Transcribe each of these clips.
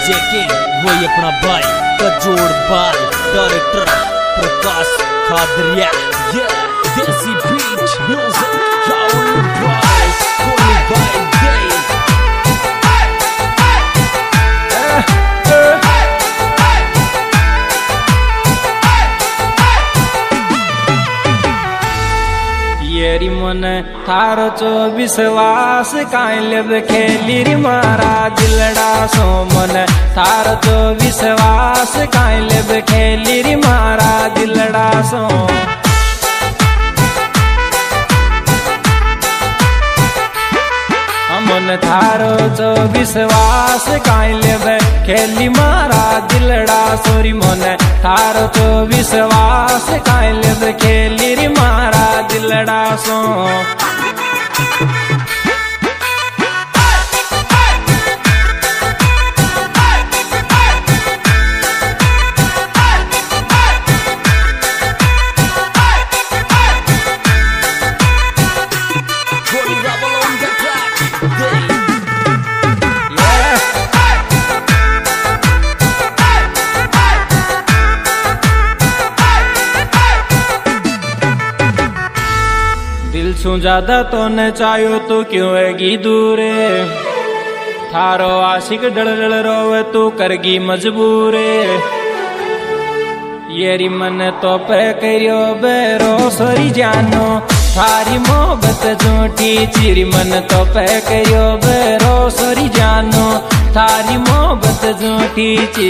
जेके वही अपना भाई कजोड़ बाल डायरेक्टर प्रकाश खादरिया देसी बीच म्यूजिक राहुल प्राइस कोई भाई दे येरी मन थारो चो विश्वास काइलब खेली री मारा दिलड़ा सो मन थारो चो विश्वास काइलब खेली री मारा दिलड़ा सो मन थारो चो विश्वास काइलब खेली मारा दिलड़ा सोरी मन थारो चो विश्वास काइलब खेली री मारा दिलड़ा सो दिल सु ज्यादा तो न चाहो तो क्यों हैगी दूरे थारो आशिक डल डल रोवे तू करगी मजबूरे येरी मन तो पे करियो बेरो सोरी जानो थारी मोहब्बत झूठी चिरी मन तो पे करियो बेरो सोरी जानो थारी मोहब्बत झूठी ची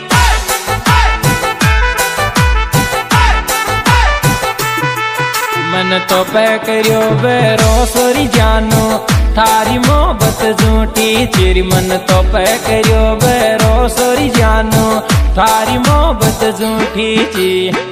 मन तो पे करियो बेरो सोरी जानो थारी मोहब्बत झूठी चिरी मन तो पे करियो बेरो सोरी जानो थारी मोहब्बत झूठी ची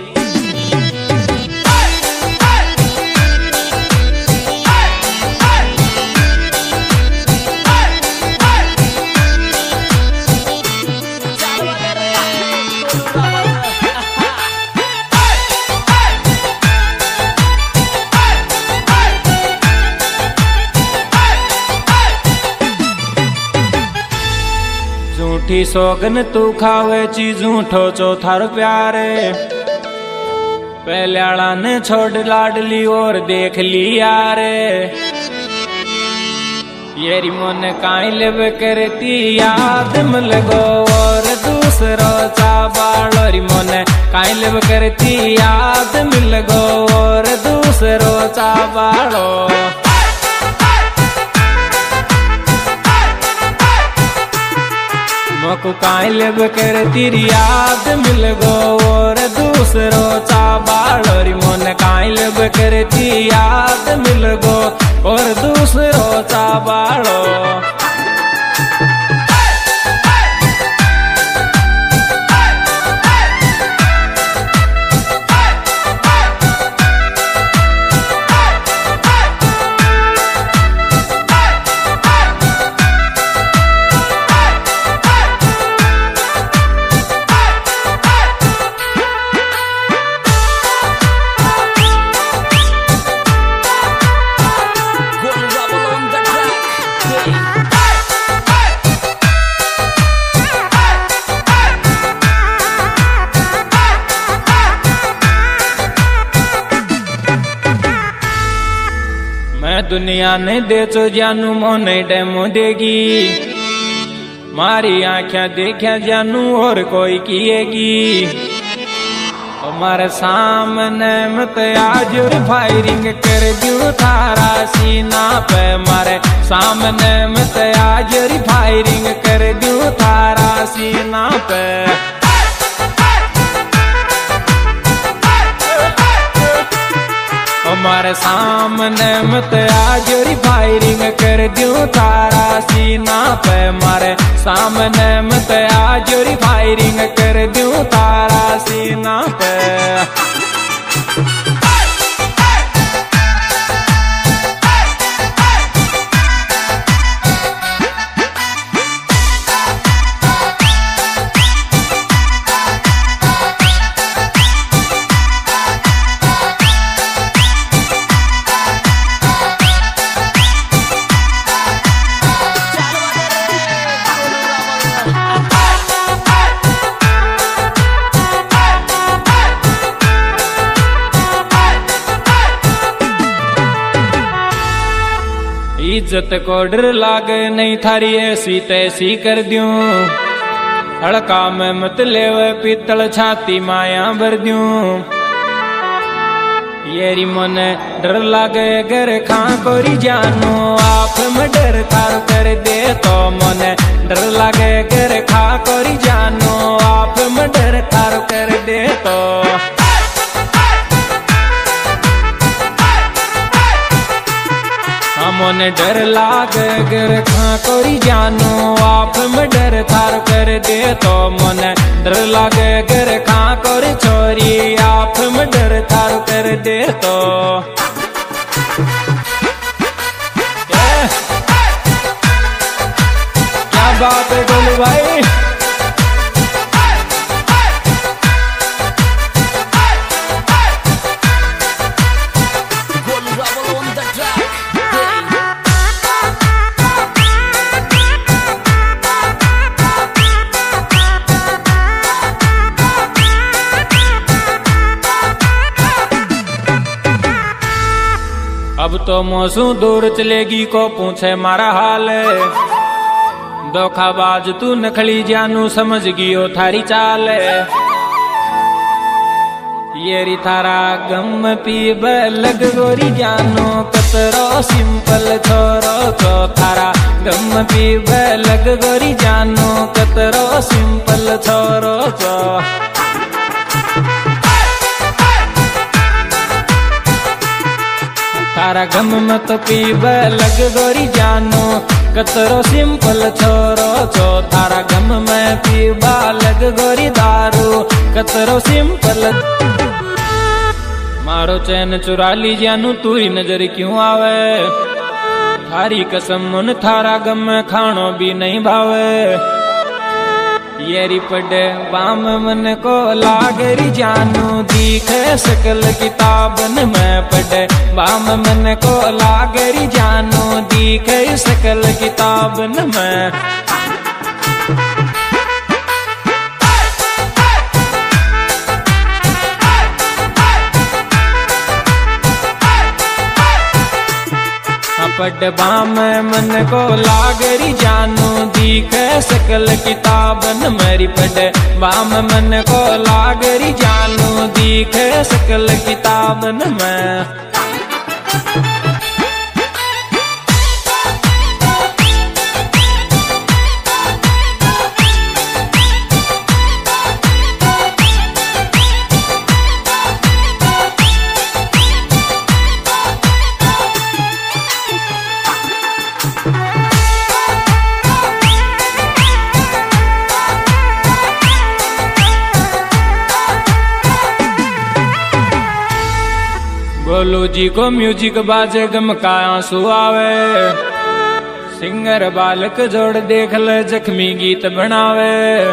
झूठी सोगन तू खावे ची झूठो चौथार प्यारे पहले आला ने छोड़ लाडली और देख लिया रे येरी मन काई लेब करती याद मिल गो और दूसरो चाबालोरी मन काई लेब करती याद मिल गो और दूसरो चाबालो मको काई लेब कर तेरी याद मिल गो और दूसरो चाबालोरी मन काई लेब कर ती याद मिल गो और दूसरो चाबालो दुनिया ने दे चो जानू मोने डेमो देगी मारी आँखें देखा जानू और कोई किएगी हमारे सामने मत आज फायरिंग कर दू थारा सीना पे मारे सामने मत आज फायरिंग कर दू थारा सीना पे हमारे सामने मत आज फायरिंग कर दूं थारा सीना पे मारे सामने मत आज फायरिंग कर दूं थारा सीना पे इज्जत को डर लागे नहीं थारी ऐसी तैसी कर दूं हड़का में मत लेवे पीतल छाती माया भर दूं येरी मने डर लागे घर खां कोरी जानू आप में डर थार कर दे तो मने डर लागे घर खा कोरी जानू आप में डर थार कर दे तो मने डर लागे गर खा कोरी जानू आप में डर थार कर दे तो मने डर लागे गर खा कोरी छोरी आप में डर थार कर दे तो क्या बात है गोलू भाई अब तो मौसू दूर चलेगी को पूछे मारा हाल धोखाबाज तू नखली जानू समझ गियो थारी चाल येरी थारा गम पीब लग गोरी जानू कतरो सिंपल छोरो तो थारा गम पीब लग गोरी जानू कतरो सिंपल छोरो तो तारा गम मत पीब लग गोरी जानू कतरो सिंपल छोरो छो तारा गम में पीबा लग गोरी दारू कतरो सिंपल मारो चैन चुरा ली जानू तू ही नजर क्यों आवे थारी कसम मुन थारा गम में खानो भी नहीं भावे येरी पढ़े बाम मन को लागरी जानू दिखे सकल किताबन में पढ़े बाम मन को लागरी जानू दिखे सकल किताबन में पढ़ बाम मन को लागरी जानू दिखे सकल किताबन मेरी पढ़ बाम मन को लागरी जानू दिखे सकल किताबन में गोलू जी को म्यूजिक बाजे गम का आंसू आवे सिंगर बालक जोड़ देख ले जख्मी गीत बनावे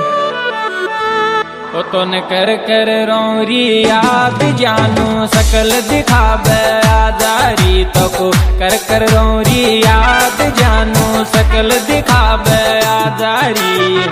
ओ तो न कर कर रोरी याद जानू सकल दिखावे आजारी तो को कर कर रोरी याद जानू सकल दिखावे आजारी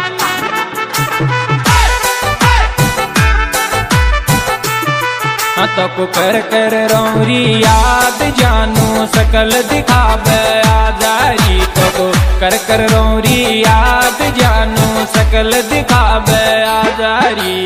तो को कर कर रोरी याद जानू सकल दिखावे आजारी तो को कर कर रोरी याद जानू सकल दिखावे आजारी